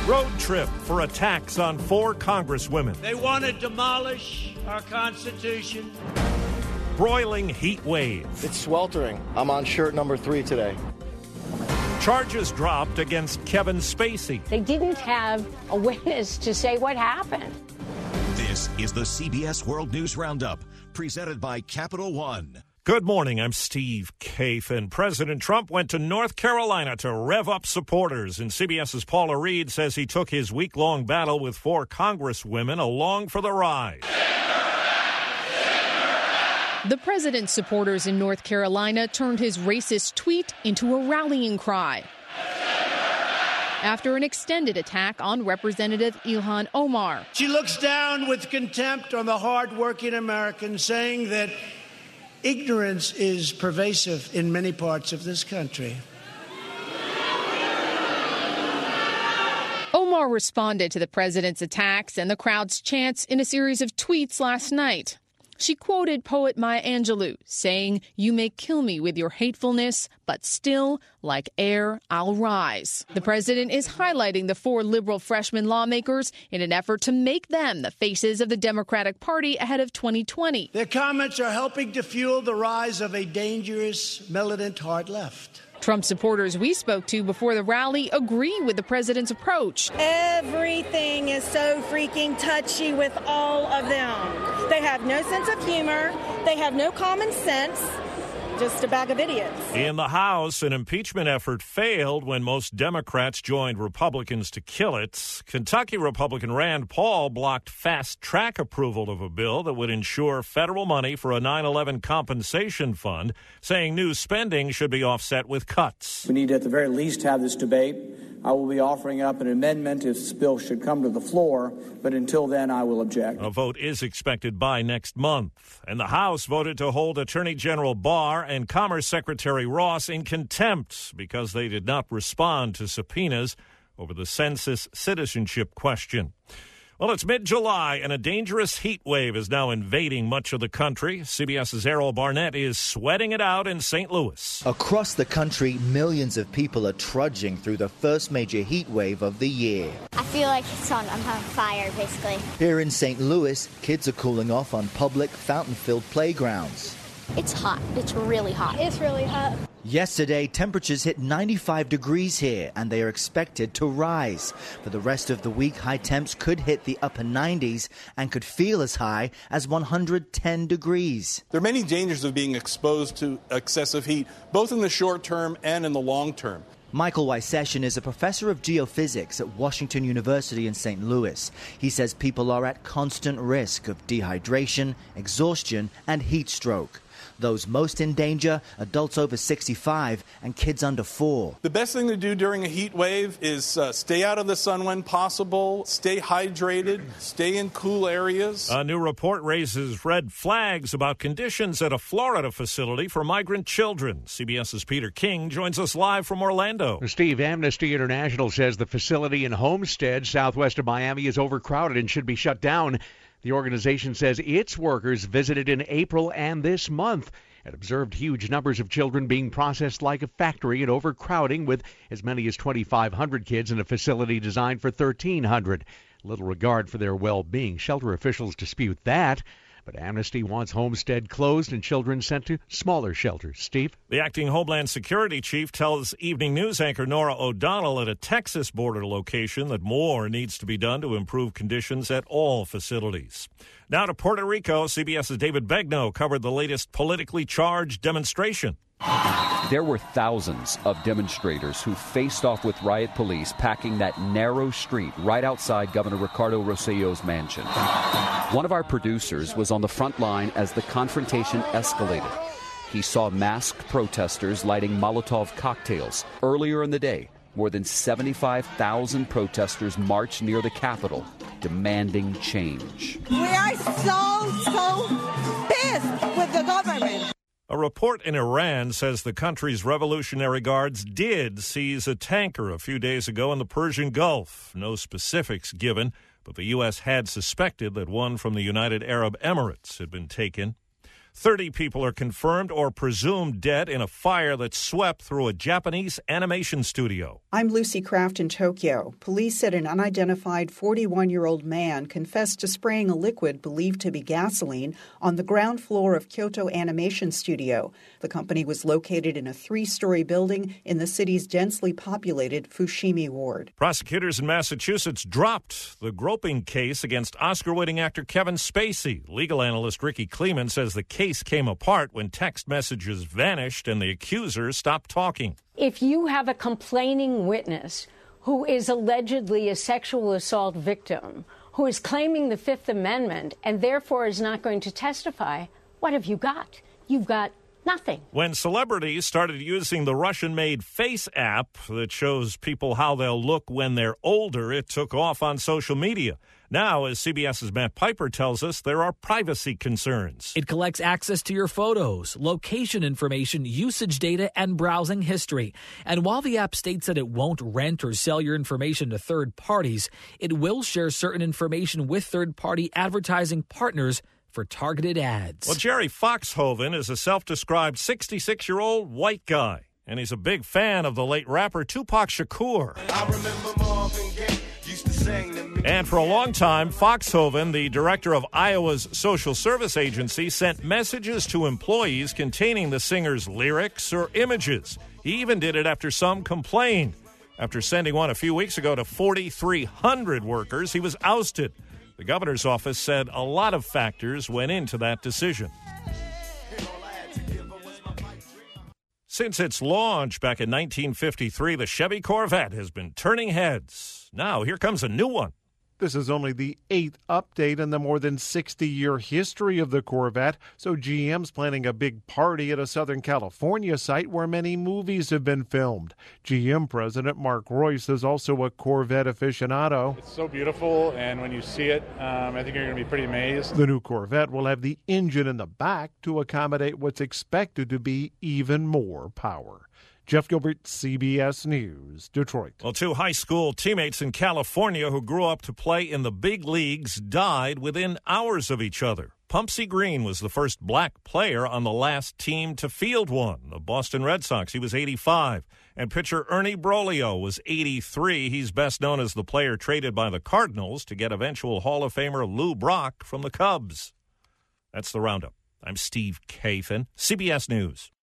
Road trip for attacks on 4 congresswomen. They want to demolish our Constitution. Broiling heat wave. It's sweltering. I'm on shirt number 3 today. Charges dropped against Kevin Spacey. They didn't have a witness to say what happened. This is the CBS World News Roundup, presented by Capital One. Good morning, I'm Steve Kaif, and President Trump went to North Carolina to rev up supporters, and CBS's Paula Reed says he took his week-long battle with 4 congresswomen along for the ride. The president's supporters in North Carolina turned his racist tweet into a rallying cry after an extended attack on Representative Ilhan Omar. She looks down with contempt on the hardworking Americans, saying that ignorance is pervasive in many parts of this country. Omar responded to the president's attacks and the crowd's chants in a series of tweets last night. She quoted poet Maya Angelou, saying, "You may kill me with your hatefulness, but still, like air, I'll rise." The president is highlighting the 4 liberal freshman lawmakers in an effort to make them the faces of the Democratic Party ahead of 2020. Their comments are helping to fuel the rise of a dangerous, militant hard left. Trump supporters we spoke to before the rally agree with the president's approach. Everything is so freaking touchy with all of them. They have no sense of humor. They have no common sense. Just a bag of idiots. In the House, an impeachment effort failed when most Democrats joined Republicans to kill it. Kentucky Republican Rand Paul blocked fast-track approval of a bill that would ensure federal money for a 9/11 compensation fund, saying new spending should be offset with cuts. We need to, at the very least, have this debate. I will be offering up an amendment if this bill should come to the floor, but until then, I will object. A vote is expected by next month. And the House voted to hold Attorney General Barr and Commerce Secretary Ross in contempt because they did not respond to subpoenas over the census citizenship question. Well, it's mid-July, and a dangerous heat wave is now invading much of the country. CBS's Errol Barnett is sweating it out in St. Louis. Across the country, millions of people are trudging through the first major heat wave of the year. I feel like I'm on fire, basically. Here in St. Louis, kids are cooling off on public fountain-filled playgrounds. It's hot. It's really hot. It's really hot. Yesterday, temperatures hit 95 degrees here, and they are expected to rise. For the rest of the week, high temps could hit the upper 90s and could feel as high as 110 degrees. There are many dangers of being exposed to excessive heat, both in the short term and in the long term. Michael Wysession is a professor of geophysics at Washington University in St. Louis. He says people are at constant risk of dehydration, exhaustion, and heat stroke. Those most in danger, adults over 65 and kids under 4. The best thing to do during a heat wave is stay out of the sun when possible, stay hydrated, stay in cool areas. A new report raises red flags about conditions at a Florida facility for migrant children. CBS's Peter King joins us live from Orlando. Steve, Amnesty International says the facility in Homestead, southwest of Miami, is overcrowded and should be shut down. The organization says its workers visited in April and this month and observed huge numbers of children being processed like a factory and overcrowding, with as many as 2,500 kids in a facility designed for 1,300. Little regard for their well-being. Shelter officials dispute that, but Amnesty wants Homestead closed and children sent to smaller shelters. Steve? The acting Homeland Security chief tells Evening News anchor Nora O'Donnell at a Texas border location that more needs to be done to improve conditions at all facilities. Now to Puerto Rico, CBS's David Begnaud covered the latest politically charged demonstration. There were thousands of demonstrators who faced off with riot police packing that narrow street right outside Governor Ricardo Rossello's mansion. One of our producers was on the front line as the confrontation escalated. He saw masked protesters lighting Molotov cocktails. Earlier in the day, more than 75,000 protesters marched near the Capitol, demanding change. We are so pissed with the government. A report in Iran says the country's Revolutionary Guards did seize a tanker a few days ago in the Persian Gulf. No specifics given, but the U.S. had suspected that one from the United Arab Emirates had been taken. 30 people are confirmed or presumed dead in a fire that swept through a Japanese animation studio. I'm Lucy Kraft in Tokyo. Police said an unidentified 41-year-old man confessed to spraying a liquid believed to be gasoline on the ground floor of Kyoto Animation Studio. The company was located in a 3-story building in the city's densely populated Fushimi ward. Prosecutors in Massachusetts dropped the groping case against Oscar-winning actor Kevin Spacey. Legal analyst Ricky Kleeman says the case came apart when text messages vanished and the accusers stopped talking. If you have a complaining witness who is allegedly a sexual assault victim, who is claiming the Fifth Amendment and therefore is not going to testify, what have you got? You've got nothing. When celebrities started using the Russian-made Face app that shows people how they'll look when they're older, it took off on social media. Now, as CBS's Matt Piper tells us, there are privacy concerns. It collects access to your photos, location information, usage data, and browsing history. And while the app states that it won't rent or sell your information to third parties, it will share certain information with third-party advertising partners for targeted ads. Well, Jerry Foxhoven is a self-described 66-year-old white guy, and he's a big fan of the late rapper Tupac Shakur. I remember Marvin Gaye used to sing to me. And for a long time, Foxhoven, the director of Iowa's social service agency, sent messages to employees containing the singer's lyrics or images. He even did it after some complained. After sending one a few weeks ago to 4,300 workers, he was ousted. The governor's office said a lot of factors went into that decision. Since its launch back in 1953, the Chevy Corvette has been turning heads. Now, here comes a new one. This is only the 8th update in the more than 60-year history of the Corvette, so GM's planning a big party at a Southern California site where many movies have been filmed. GM President Mark Royce is also a Corvette aficionado. It's so beautiful, and when you see it, I think you're going to be pretty amazed. The new Corvette will have the engine in the back to accommodate what's expected to be even more power. Jeff Gilbert, CBS News, Detroit. Well, 2 high school teammates in California who grew up to play in the big leagues died within hours of each other. Pumpsie Green was the first black player on the last team to field one, the Boston Red Sox. He was 85. And pitcher Ernie Broglio was 83. He's best known as the player traded by the Cardinals to get eventual Hall of Famer Lou Brock from the Cubs. That's the Roundup. I'm Steve Kathan, CBS News.